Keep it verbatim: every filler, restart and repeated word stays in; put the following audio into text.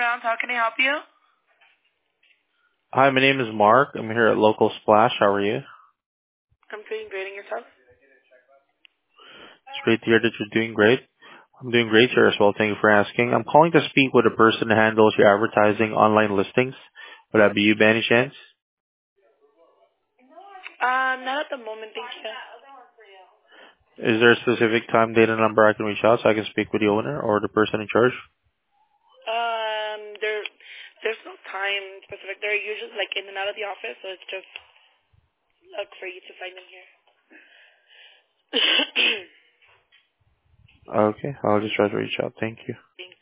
Inbound. How can I help you? Hi, my name is Mark. I'm here at Local Splash. How are you? I'm doing great, and yourself? It's great to hear that you're doing great. I'm doing great here as well. Thank you for asking. I'm calling to speak with a person who handles your advertising online listings. Would that be you by any chance? Uh, not at the moment, thank you. Is there a specific time, date, and number I can reach out so I can speak with the owner or the person in charge? Um, there, there's no time specific. They're usually like in and out of the office, so it's just luck for you to find them here. Okay, I'll just try to reach out. Thank you. Thank